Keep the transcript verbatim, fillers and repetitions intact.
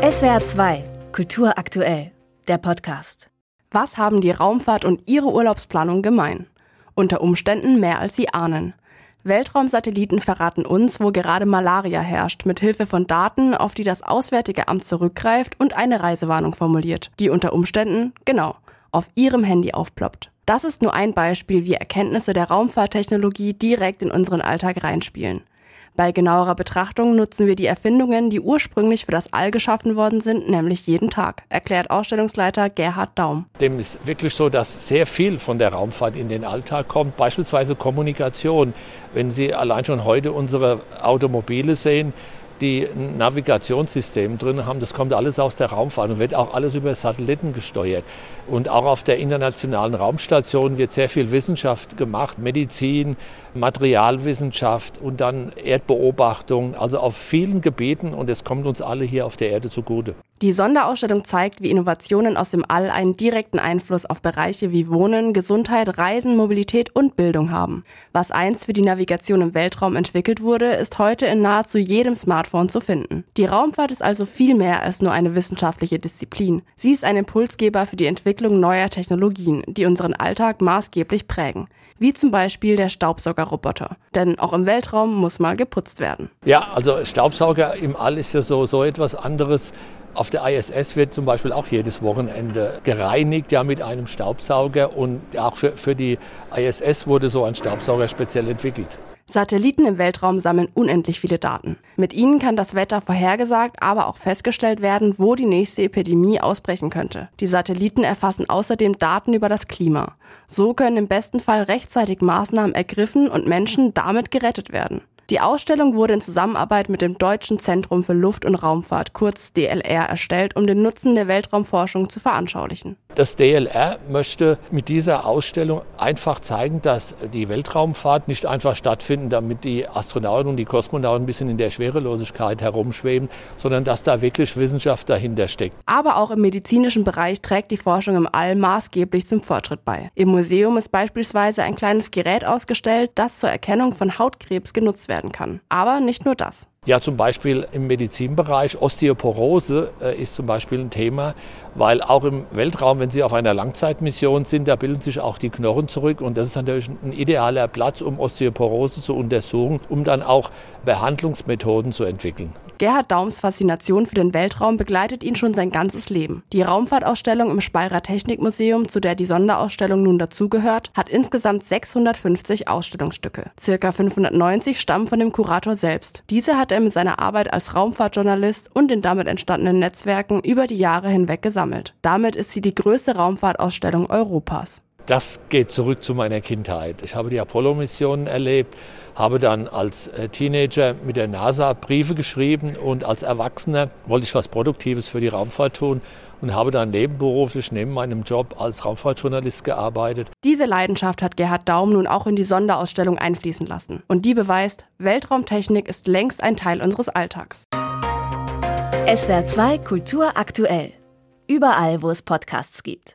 S W R zwei, Kultur aktuell, der Podcast. Was haben die Raumfahrt und ihre Urlaubsplanung gemein? Unter Umständen mehr als Sie ahnen. Weltraumsatelliten verraten uns, wo gerade Malaria herrscht, mit Hilfe von Daten, auf die das Auswärtige Amt zurückgreift und eine Reisewarnung formuliert, die unter Umständen, genau, auf Ihrem Handy aufploppt. Das ist nur ein Beispiel, wie Erkenntnisse der Raumfahrttechnologie direkt in unseren Alltag reinspielen. Bei genauerer Betrachtung nutzen wir die Erfindungen, die ursprünglich für das All geschaffen worden sind, nämlich jeden Tag, erklärt Ausstellungsleiter Gerhard Daum. Dem ist wirklich so, dass sehr viel von der Raumfahrt in den Alltag kommt, beispielsweise Kommunikation. Wenn Sie allein schon heute unsere Automobile sehen, die ein Navigationssystem drin haben, das kommt alles aus der Raumfahrt und wird auch alles über Satelliten gesteuert. Und auch auf der internationalen Raumstation wird sehr viel Wissenschaft gemacht, Medizin, Materialwissenschaft und dann Erdbeobachtung, also auf vielen Gebieten, und es kommt uns alle hier auf der Erde zugute. Die Sonderausstellung zeigt, wie Innovationen aus dem All einen direkten Einfluss auf Bereiche wie Wohnen, Gesundheit, Reisen, Mobilität und Bildung haben. Was einst für die Navigation im Weltraum entwickelt wurde, ist heute in nahezu jedem Smartphone zu finden. Die Raumfahrt ist also viel mehr als nur eine wissenschaftliche Disziplin. Sie ist ein Impulsgeber für die Entwicklung neuer Technologien, die unseren Alltag maßgeblich prägen. Wie zum Beispiel der Staubsaugerroboter. Denn auch im Weltraum muss mal geputzt werden. Ja, also Staubsauger im All ist ja so, so etwas anderes. Auf der I S S wird zum Beispiel auch jedes Wochenende gereinigt, ja, mit einem Staubsauger, und auch für, für die I S S wurde so ein Staubsauger speziell entwickelt. Satelliten im Weltraum sammeln unendlich viele Daten. Mit ihnen kann das Wetter vorhergesagt, aber auch festgestellt werden, wo die nächste Epidemie ausbrechen könnte. Die Satelliten erfassen außerdem Daten über das Klima. So können im besten Fall rechtzeitig Maßnahmen ergriffen und Menschen damit gerettet werden. Die Ausstellung wurde in Zusammenarbeit mit dem Deutschen Zentrum für Luft- und Raumfahrt, kurz D L R, erstellt, um den Nutzen der Weltraumforschung zu veranschaulichen. Das D L R möchte mit dieser Ausstellung einfach zeigen, dass die Weltraumfahrt nicht einfach stattfindet, damit die Astronauten und die Kosmonauten ein bisschen in der Schwerelosigkeit herumschweben, sondern dass da wirklich Wissenschaft dahinter steckt. Aber auch im medizinischen Bereich trägt die Forschung im All maßgeblich zum Fortschritt bei. Im Museum ist beispielsweise ein kleines Gerät ausgestellt, das zur Erkennung von Hautkrebs genutzt werden kann. Aber nicht nur das. Ja, zum Beispiel im Medizinbereich, Osteoporose äh, ist zum Beispiel ein Thema, weil auch im Weltraum, wenn Sie auf einer Langzeitmission sind, da bilden sich auch die Knochen zurück, und das ist natürlich ein idealer Platz, um Osteoporose zu untersuchen, um dann auch Behandlungsmethoden zu entwickeln. Gerhard Daums Faszination für den Weltraum begleitet ihn schon sein ganzes Leben. Die Raumfahrtausstellung im Speyerer Technikmuseum, zu der die Sonderausstellung nun dazugehört, hat insgesamt sechshundertfünfzig Ausstellungsstücke. Circa fünfhundertneunzig stammen von dem Kurator selbst. Diese hat er mit seiner Arbeit als Raumfahrtjournalist und den damit entstandenen Netzwerken über die Jahre hinweg gesammelt. Damit ist sie die größte Raumfahrtausstellung Europas. Das geht zurück zu meiner Kindheit. Ich habe die Apollo-Missionen erlebt, habe dann als Teenager mit der NASA Briefe geschrieben, und als Erwachsener wollte ich was Produktives für die Raumfahrt tun und habe dann nebenberuflich neben meinem Job als Raumfahrtjournalist gearbeitet. Diese Leidenschaft hat Gerhard Daum nun auch in die Sonderausstellung einfließen lassen. Und die beweist, Weltraumtechnik ist längst ein Teil unseres Alltags. S W R zwei Kultur aktuell. Überall, wo es Podcasts gibt.